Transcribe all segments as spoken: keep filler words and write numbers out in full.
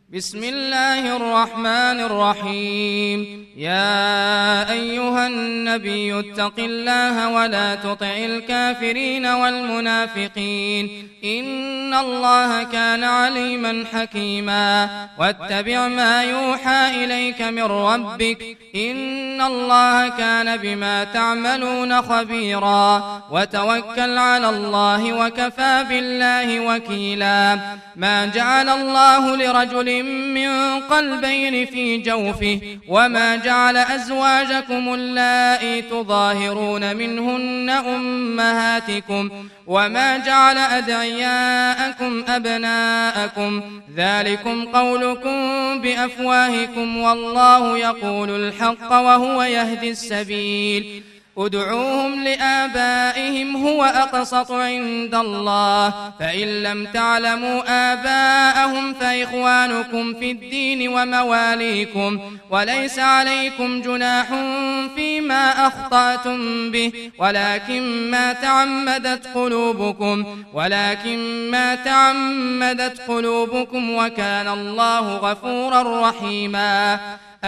بسم الله الرحمن الرحيم. يا أيها النبي اتق الله ولا تطع الكافرين والمنافقين إن الله كان عليما حكيما. واتبع ما يوحى إليك من ربك إن الله كان بما تعملون خبيرا. وتوكل على الله وكفى بالله وكيلا. ما جعل الله لرجل من قلبين في جوفه وما جعل أزواجكم اللائي تظاهرون منهن أمهاتكم وما جعل أدعياءكم أبناءكم ذلكم قولكم بأفواهكم والله يقول الحق وهو يهدي السبيل. ادعوهم لآبائهم هو أقسط عند الله فإن لم تعلموا آباءهم فإخوانكم في الدين ومواليكم وليس عليكم جناح فيما أخطأتم به ولكن ما تعمدت قلوبكم ولكن ما تعمدت قلوبكم وكان الله غفورا رحيما.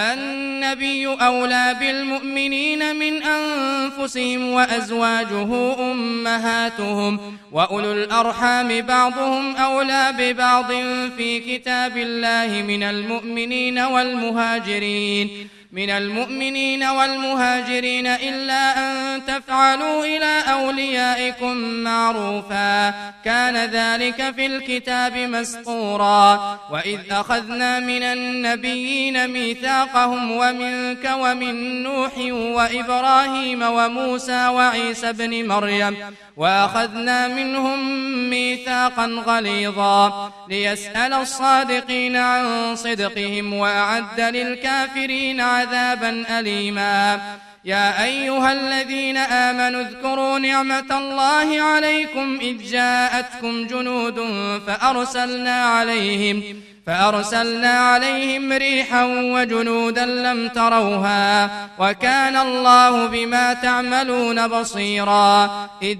النبي أولى بالمؤمنين من أنفسهم وأزواجه أمهاتهم وأولو الأرحام بعضهم أولى ببعض في كتاب الله من المؤمنين والمهاجرين من المؤمنين والمهاجرين إلا أن تفعلوا إلى أوليائكم معروفا كان ذلك في الكتاب مسطورا. وإذ أخذنا من النبيين ميثاقهم ومنك ومن نوح وإبراهيم وموسى وعيسى بن مريم وأخذنا منهم ميثاقا غليظا ليسأل الصادقين عن صدقهم وأعد للكافرين عذابا أليما. يا أيها الذين آمنوا اذكروا نعمة الله عليكم إذ جاءتكم جنود فأرسلنا عليهم فأرسلنا عليهم ريحا وجنودا لم تروها وكان الله بما تعملون بصيرا. إذ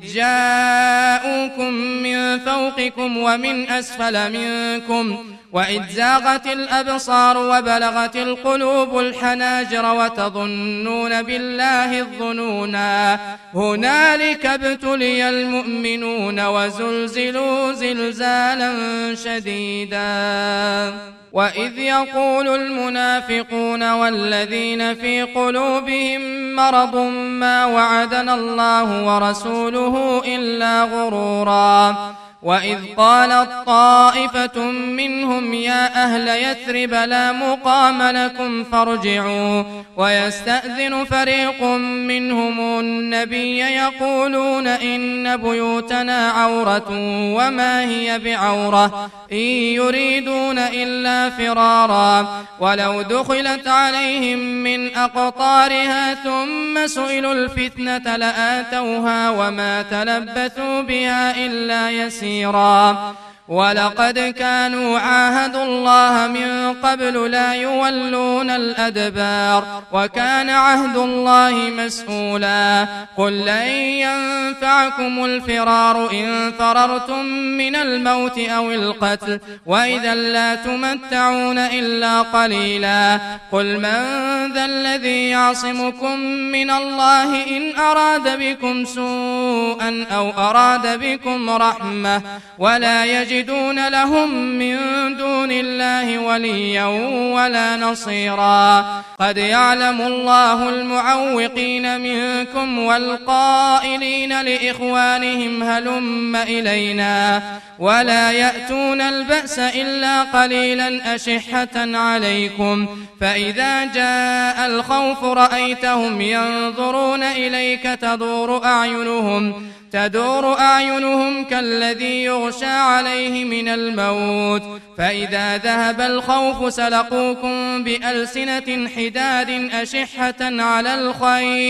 جاءوكم من فوقكم ومن أسفل منكم وإذ زاغت الأبصار وبلغت القلوب الحناجر وتظنون بالله الظنونا هنالك ابتلي المؤمنون وزلزلوا زلزالا شديدا. وإذ يقول المنافقون والذين في قلوبهم مرض ما وعدنا الله ورسوله إلا غرورا. وإذ قالت طائفة منهم يا أهل يثرب لا مقام لكم فارجعوا ويستأذن فريق منهم النبي يقولون إن بيوتنا عورة وما هي بعورة إن يريدون إلا فرارا ولو دخلت عليهم من أقطارها ثم سئلوا الفتنة لآتوها وما تلبثوا بها إلا يسيرا. ولقد كانوا عاهدوا الله من قبل لا يولون الأدبار وكان عهد الله مسؤولا. قل لن ينفعكم الفرار إن فررتم من الموت أو القتل وإذا لا تمتعون إلا قليلا. قل من ذا الذي يعصمكم من الله إن أراد بكم سوءا أو أراد بكم رحمة ولا يجد يجدون لهم من دون الله وليا ولا نصيرا. قد يعلم الله المعوقين منكم والقائلين لإخوانهم هلم إلينا ولا يأتون البأس إلا قليلا أشحة عليكم فإذا جاء الخوف رأيتهم ينظرون إليك تدور أعينهم تدور أعينهم كالذي يغشى عليه من الموت فإذا ذهب الخوف سلقوكم بألسنة حداد أشحة على الخير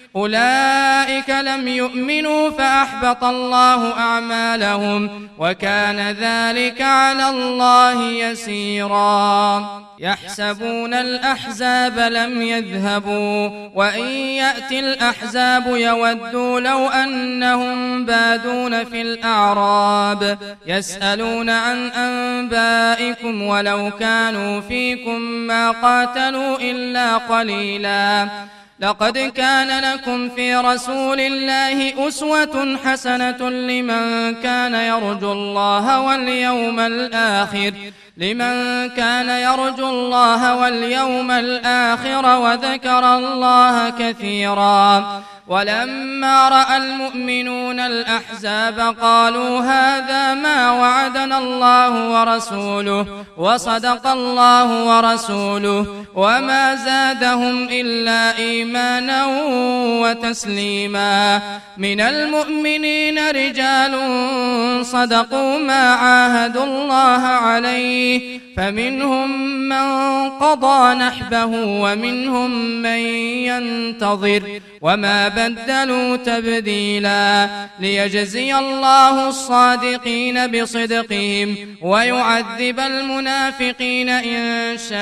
أولئك لم يؤمنوا فأحبط الله أعمالهم وكان ذلك على الله يسيرا يحسبون الأحزاب لم يذهبوا وإن يأتي الأحزاب يودوا لو أنهم بادون في الأعراب يسألون عن أنبائكم ولو كانوا فيكم ما قاتلوا إلا قليلا لقد كان لكم في رسول الله أسوة حسنة لمن كان يرجو الله واليوم الآخر لمن كان يرجو الله واليوم الآخر وذكر الله كثيرا ولما رأى المؤمنون الأحزاب قالوا هذا ما وعدنا الله ورسوله وصدق الله ورسوله وما زادهم إلا إيمانا وتسليما من المؤمنين رجال صدقوا ما عاهدوا الله عليه فمنهم من قضى نحبه ومنهم من ينتظر وما بدلوا تبديلا ليجزي الله الصادقين بصدقهم ويعذب المنافقين إن شاء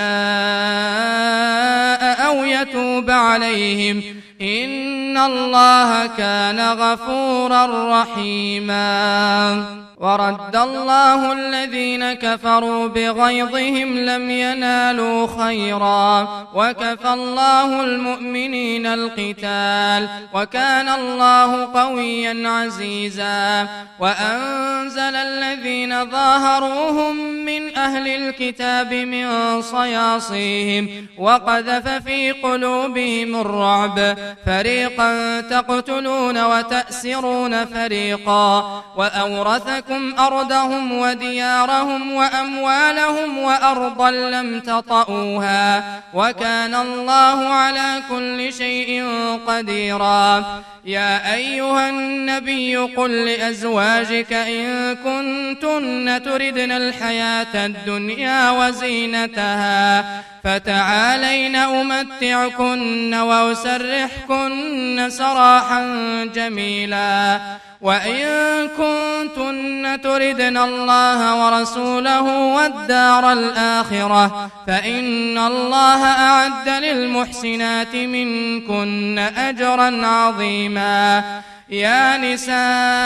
أو يتوب عليهم إن الله كان غفورا رحيما ورد الله الذين كفروا بغيظهم لم ينالوا خيرا وكفى الله المؤمنين القتال وكان الله قويا عزيزا وأنزل الذين ظاهروهم من أهل الكتاب من صياصيهم وقذف في قلوبهم الرعب فريقا تقتلون وتأسرون فريقا وأورثكم أرضهم وديارهم وأموالهم وأرضا لم تطئوها وكان الله على كل شيء قديرا يا أيها النبي قل لأزواجك إن كنتن تردن الحياة الدنيا وزينتها فتعالين أمتعكن وأسرحكن سراحا جميلا وإن كنتن تردن الله ورسوله والدار الآخرة فإن الله أعد للمحسنات منكن أجرا عظيما يا نساء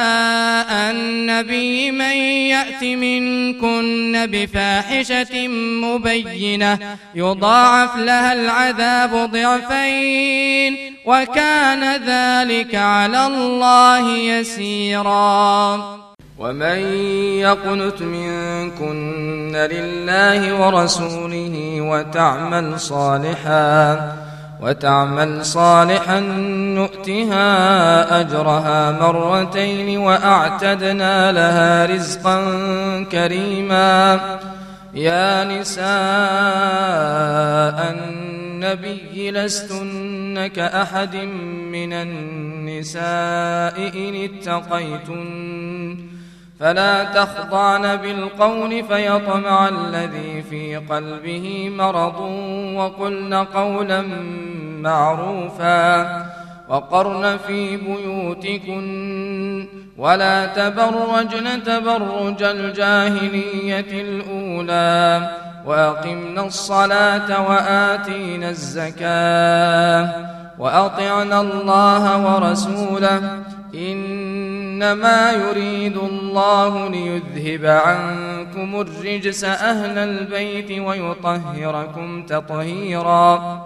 النبي من يأت منكن بفاحشة مبينة يضاعف لها العذاب ضعفين وكان ذلك على الله يسيرا ومن يقنت منكن لله ورسوله وتعمل صالحا وتعمل صالحا نؤتها أجرها مرتين وأعتدنا لها رزقا كريما يا نساء النبي لستن كأحد من النساء إن اتقيتن فلا تخضعن بالقول فيطمع الذي في قلبه مرض وقلن قولا معروفا وقرن في بيوتكن ولا تبرجن تبرج الجاهلية الأولى وأقمنا الصلاة وآتينا الزكاة وأطعنا الله ورسوله إنما يريد الله ليذهب عنكم الرجس أهل البيت ويطهركم تطهيرا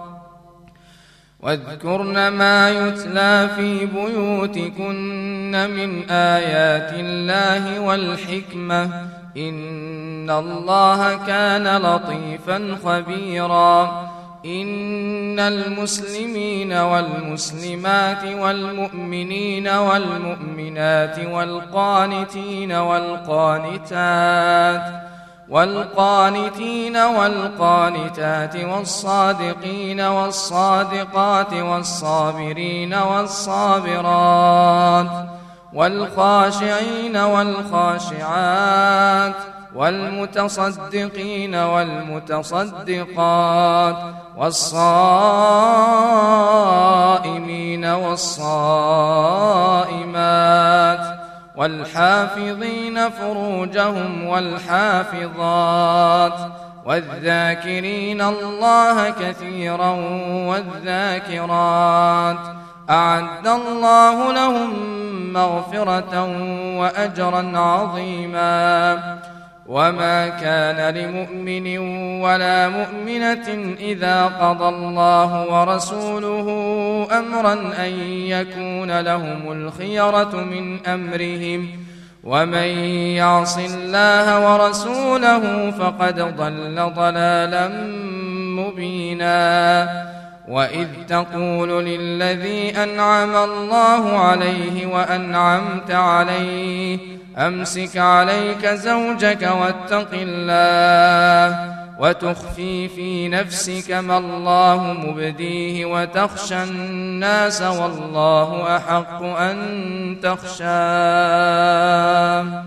واذكرن ما يتلى في بيوتكن من آيات الله والحكمة إن الله كان لطيفا خبيرا إن المسلمين والمسلمات والمؤمنين والمؤمنات والقانتين والقانتات والقانتين والقانتات والصادقين والصادقات والصابرين والصابرات والخاشعين والخاشعات والمتصدقين والمتصدقات والصائمين والصائمات والحافظين فروجهم والحافظات والذاكرين الله كثيرا والذاكرات أعد الله لهم مغفرة وأجرا عظيما. وما كان لمؤمن ولا مؤمنة إذا قضى الله ورسوله أمرا أن يكون لهم الخيرة من أمرهم ومن يعص الله ورسوله فقد ضل ضلالا مبينا. وإذ تقول للذي أنعم الله عليه وأنعمت عليه أمسك عليك زوجك واتق الله وتخفي في نفسك ما الله مبديه وتخشى الناس والله أحق أن تخشاه.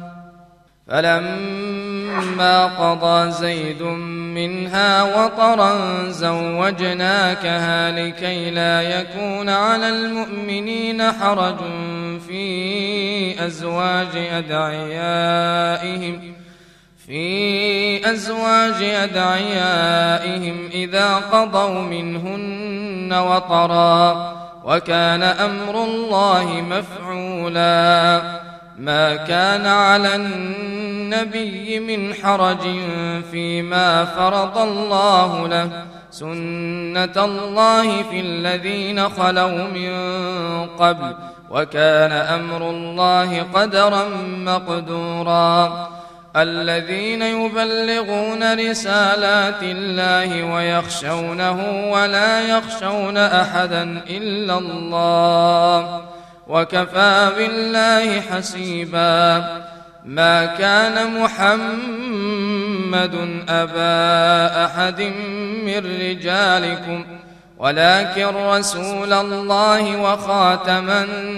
فلما قضى زيد منها وطرا زوجناكها لكي لا يكون على المؤمنين حرج في أزواج أدعيائهم في أزواج أدعيائهم إذا قضوا منهن وطرا وكان أمر الله مفعولا. ما كان على النبي من حرج فيما فرض الله له سنة الله في الذين خلوا من قبل وكان أمر الله قدرا مقدورا. الذين يبلغون رسالات الله ويخشونه ولا يخشون أحدا إلا الله وكفى بالله حسيبا. ما كان محمد أبا أحد من رجالكم ولكن رسول الله وخاتم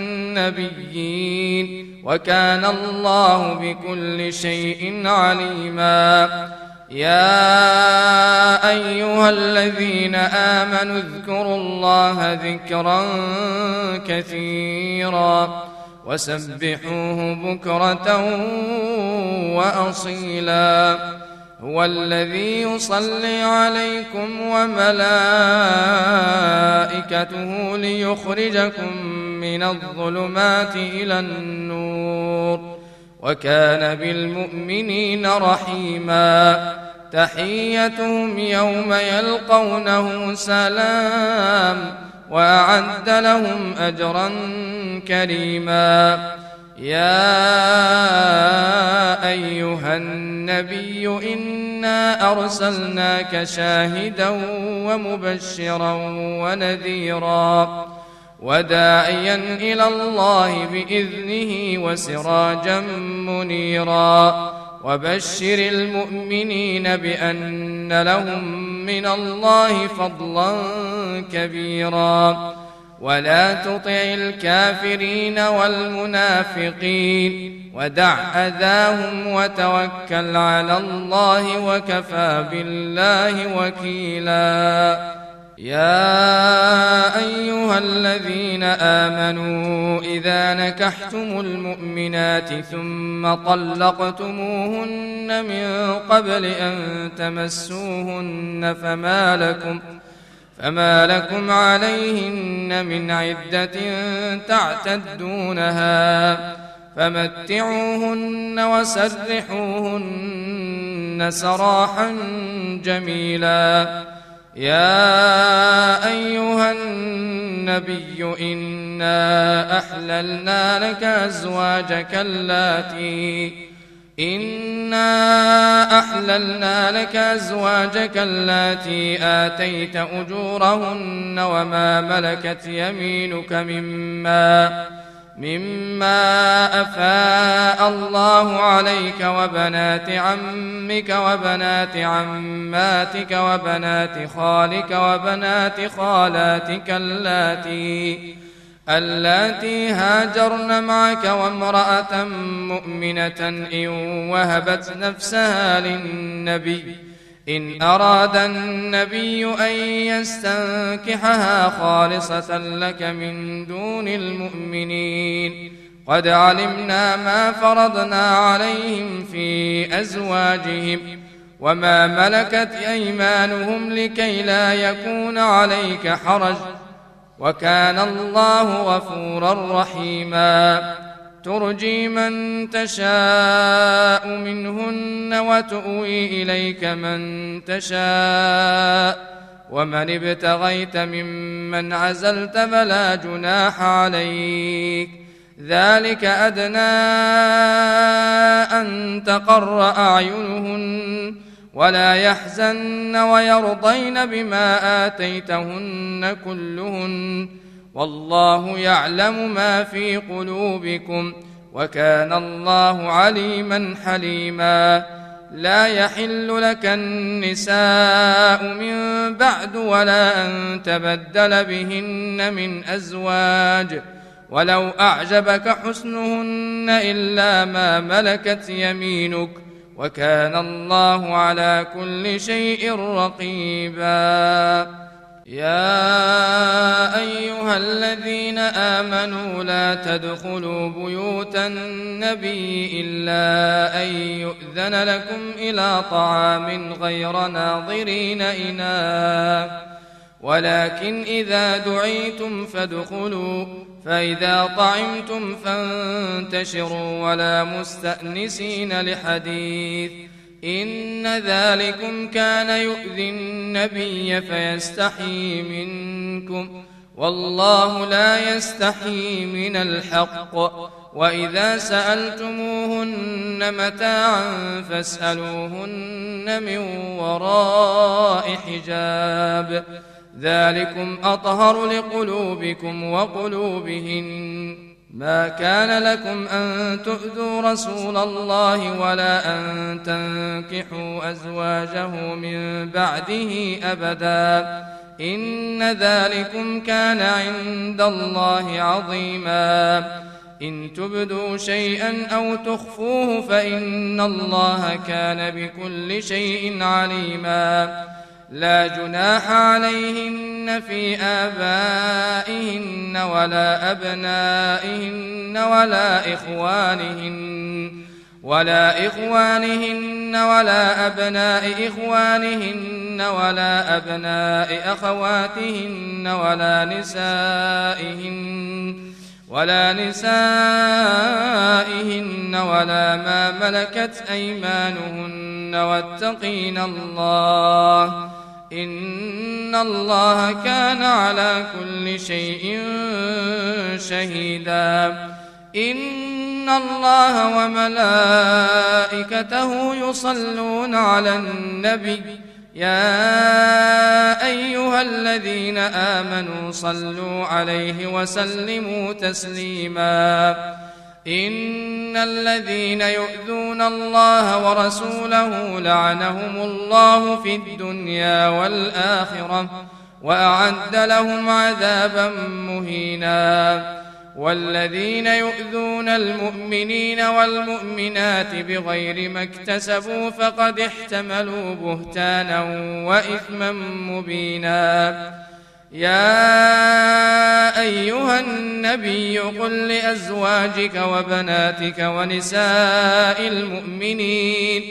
النبيين وكان الله بكل شيء عليما. يا أيها الذين آمنوا اذكروا الله ذكرا كثيرا وسبحوه بكرة وأصيلا. هو الذي يصلي عليكم وملائكته ليخرجكم من الظلمات إلى النور وكان بالمؤمنين رحيما. تحيتهم يوم يلقونه سلام وأعد لهم أجرا كريما. يا أيها النبي إنا أرسلناك شاهدا ومبشرا ونذيرا وداعيا إلى الله بإذنه وسراجا منيرا. وبشر المؤمنين بأن لهم من الله فضلا كبيرا. ولا تطع الكافرين والمنافقين ودع أذاهم وتوكل على الله وكفى بالله وكيلا. يا أيها الذين آمنوا إذا نكحتم المؤمنات ثم طلقتموهن من قبل أن تمسوهن فما لكم فما لكم عليهن من عدة تعتدونها فمتعوهن وسرحوهن سراحا جميلا. يا أيها النبي إنا أحللنا لك أزواجك اللاتي إنا أحللنا لك أزواجك اللاتي آتيت أجورهن وما ملكت يمينك مما مما أفاء الله عليك وبنات عمك وبنات عماتك وبنات خالك وبنات خالاتك اللاتي اللاتي هاجرن معك وامرأة مؤمنة إن وهبت نفسها للنبي إن أراد النبي أن يستنكحها خالصة لك من دون المؤمنين قد علمنا ما فرضنا عليهم في أزواجهم وما ملكت أيمانهم لكي لا يكون عليك حرج وكان الله غفورا رحيما ترجي من تشاء منهن وتؤوي إليك من تشاء ومن ابتغيت ممن عزلت فلا جناح عليك ذلك أدنى أن تقر أعينهن ولا يحزن ويرضين بما آتيتهن كلهن والله يعلم ما في قلوبكم وكان الله عليما حليما لا يحل لك النساء من بعد ولا أن تبدل بهن من أزواج ولو أعجبك حسنهن إلا ما ملكت يمينك وكان الله على كل شيء رقيبا يا أيها الذين آمنوا لا تدخلوا بيوت النبي إلا أن يؤذن لكم إلى طعام غير ناظرين إناه ولكن إذا دعيتم فادخلوا فإذا طعمتم فانتشروا ولا مستأنسين لحديث إن ذلكم كان يؤذي النبي فيستحيي منكم والله لا يستحيي من الحق وإذا سألتموهن متاعا فاسألوهن من وراء حجاب ذلكم أطهر لقلوبكم وقلوبهن ما كان لكم أن تؤذوا رسول الله ولا أن تنكحوا أزواجه من بعده أبدا إن ذلكم كان عند الله عظيما إن تبدوا شيئا أو تخفوه فإن الله كان بكل شيء عليما لا جناح عليهن في آبائهن ولا أبنائهن ولا إخوانهن ولا إخوانهن ولا أبناء إخوانهن ولا أبناء أخواتهن ولا نسائهن ولا نسائهن ولا ما ملكت أيمانهن واتقين الله إن الله كان على كل شيء شهيدا إن الله وملائكته يصلون على النبي يا أيها الذين آمنوا صلوا عليه وسلموا تسليما إن الذين يؤذون الله ورسوله لعنهم الله في الدنيا والآخرة وأعد لهم عذابا مهينا والذين يؤذون المؤمنين والمؤمنات بغير ما اكتسبوا فقد احتملوا بهتانا وإثما مبينا يا أيها النبي قل لأزواجك وبناتك ونساء المؤمنين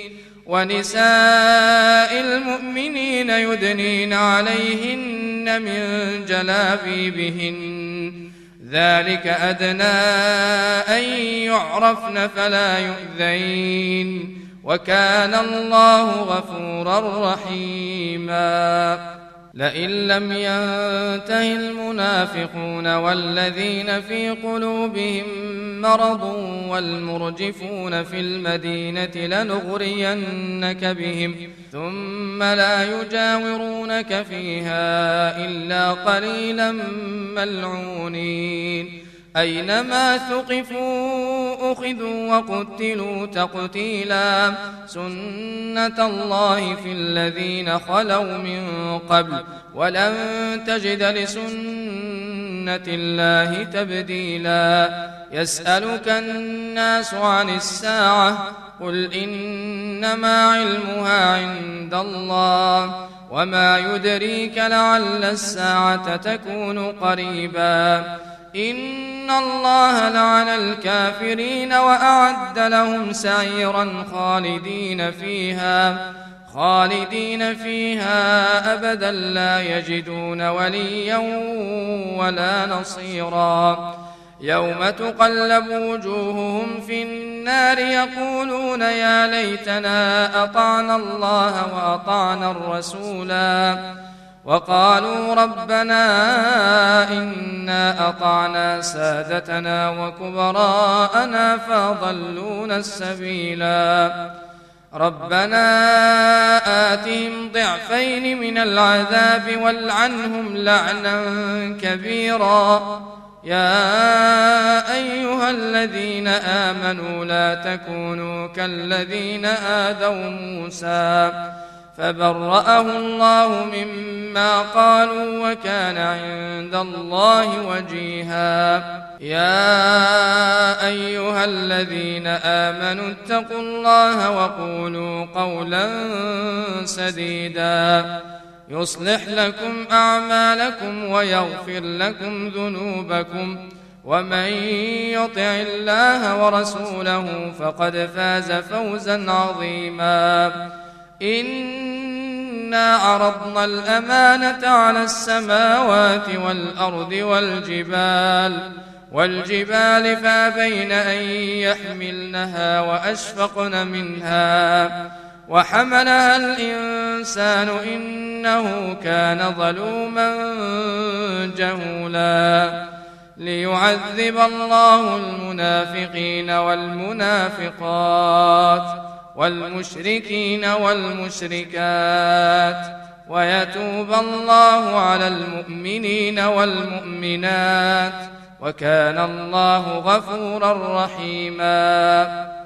ونساء المؤمنين يدنين عليهن من جلابيبهن ذلك أدنى أن يعرفن فلا يؤذين وكان الله غفورا رحيما لئن لم ينته المنافقون والذين في قلوبهم مرض والمرجفون في المدينة لنغرينك بهم ثم لا يجاورونك فيها إلا قليلا ملعونين أينما ثقفوا أخذوا وقتلوا تقتيلا سنة الله في الذين خلوا من قبل ولن تجد لسنة لسنة الله تبديلا. يسألك الناس عن الساعة قل إنما علمها عند الله وما يدريك لعل الساعة تكون قريبا. إن الله لعن الكافرين وأعد لهم سعيرا خالدين فيها خالدين فيها أبدا لا يجدون وليا ولا نصيرا. يوم تقلب وجوههم في النار يقولون يا ليتنا أطعنا الله وأطعنا الرسولا وقالوا ربنا إنا أطعنا سادتنا وكبراءنا فأضلونا السبيلا. ربنا آتهم ضعفين من العذاب والعنهم لعنا كبيرا. يا أيها الذين آمنوا لا تكونوا كالذين آذوا موسى فبرأه الله مما قالوا وكان عند الله وجيها. يا أيها الذين آمنوا اتقوا الله وقولوا قولا سديدا يصلح لكم أعمالكم ويغفر لكم ذنوبكم ومن يطع الله ورسوله فقد فاز فوزا عظيما. إنا عرضنا الأمانة على السماوات والأرض والجبال والجبال فأبين أن يحملنها وأشفقن منها وحملها الإنسان إنه كان ظلوما جهولا. ليعذب الله المنافقين والمنافقات والمشركين والمشركات ويتوب الله على المؤمنين والمؤمنات وكان الله غفورا رحيما.